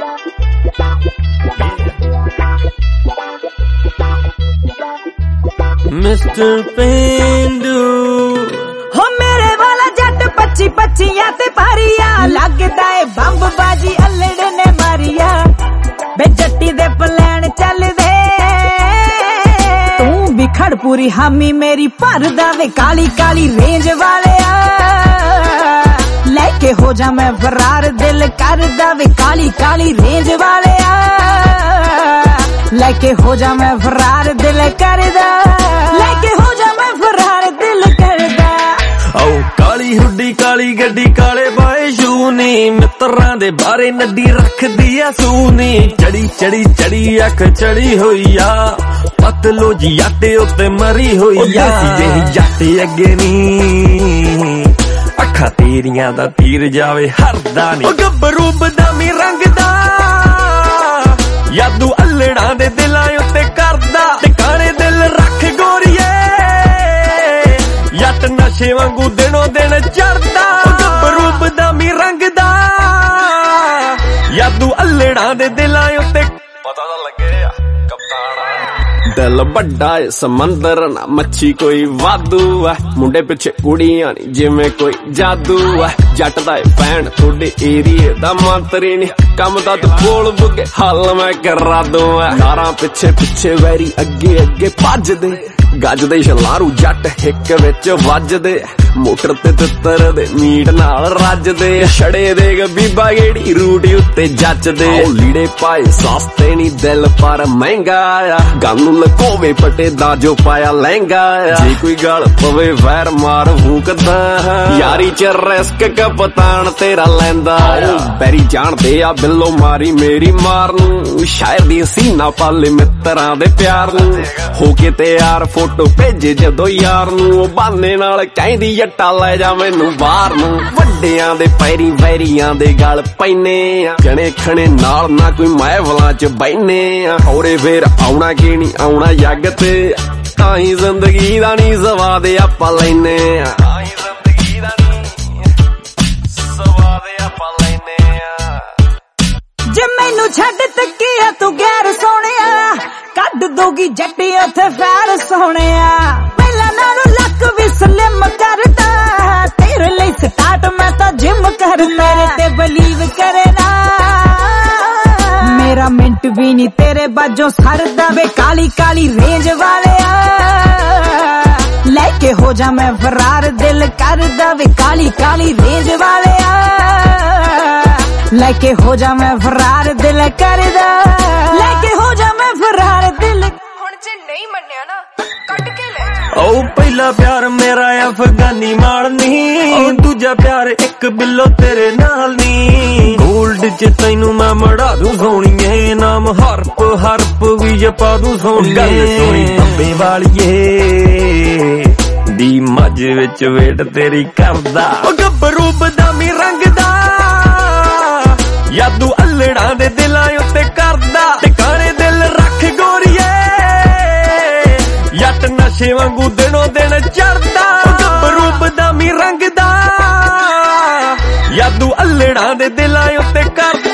mister पेंडू हो मेरे वाला जट 25-25 ते पारिया लगदा है बंब बाजी अल्लड़ ने मारिया बे जट्टी दे प्लान चल दे तू भी खड़ पूरी हामी मेरी भरदा वे काली काली रेंज वालिया लेके हो जा मैं फरार दिल करदा वे काली काली रेंज वालिया लेके हो जा मैं फरार दिल करदा लेके हो जा मैं फरार दिल करदा आओ काली हुड्डी काली गड्डी काले बाए शूनी मित्रां दे बारे नड्डी रखदी आ सूनी चढ़ी चढ़ी चढ़ी अख चढ़ी होई आ पतलो जी आटे उत्ते मरी होई आ जेही जाटे अगे नी अखा तेरियां दा तीर जावे हरदा नी गब्बरू बदामी रंग दा यादू अल्लड़ां दे दिलां उत्ते करदा टिकाणे दिल रख गोरीए जट नशे वांगू दिनों दिन चढ़दा गब्बरू बदामी रंग दा यादू अल्लड़ां दे दिलां उत्ते पता तां लगे कप्तान दिल बड़ा है समंदर ना मच्छी कोई वादू है मुंडे पिछे कुड़ियां नी जिवें कोई जादू है जट दा फैन थोड़े एरिए दा मंत्री नी कम दा तू बोल बुगे हाल मैं करा दूं नारा पिछे पिछे वैरी अगे अगे भजदे गजदे छलारू जट हिक विच वजदे मोटर ते तित्तर दे मीट नाल रजदे छड़े दे बीबा गेड़ी रूटी उत्ते जचदे लीड़े पाए सस्ते नी दिल पर महंगा आ गन्नू लकोवे पटे दा जो पाया लहंगा जे कोई गल पवे वैर मार फूकदा यारी च रिस्क कप्तान तेरा लैंदा बैरी जानदे आ बिल्लो मारी मेरी मारनू शायर दी सीना पाले मित्रां दे प्यार नू होके तैयार फोटो भेजे जदों यार नू बहाने नाल कहंदी जट्टा लै जा मैनू बाहर नू वड्डियां दे पैरी वैरियां दे गल पैने जने खने नाल ना कोई महफलां च बैठने होरे फिर आउणा कि नी आउणा जग ते ताही जिंदगी दा नी सवाद आपां लैने जे मैनू छड्ड तकिया तू गैर सोहणिया कड दोगी जट्टी उत्थे फैर सोहणिया पहला नालों लक भी स्लिम करदा तेरे लिए स्टार्ट मैं तां जिम कर मेरे ते बिलीव करे ना मेरा मिंट भी नी तेरे बाजों सरदा वे काली काली रेंज वालिया लेके हो जा मैं फरार दिल करदा वे काली काली रेंज वालिया लेके हो जा मैं फरार दिल करदा लेके हो जा मैं फरार दिल हुण जे नहीं मन्निया ना कट के ले ओ पहला प्यार मेरा अफगानी माल नी दूजा प्यार एक बिल्लो तेरे नाल नी गोल्ड च तैनू मैं मड़ा दूं सोहणीए नाम हरप हरप भी जपा दूं सोहणीए सोहणी तंबे वालीए दी मज विच वेट तेरी करदा गब्बरू बदामी रंग दा यादू अल्लड़ां दे दिलां उत्ते करदा टिकाणे दिल रख गोरीए जट नशे वांगू दिनों दिन चढ़दा गब्बरू बदामी रंग दा यादू अल्लड़ां दे दिलां उत्ते करदा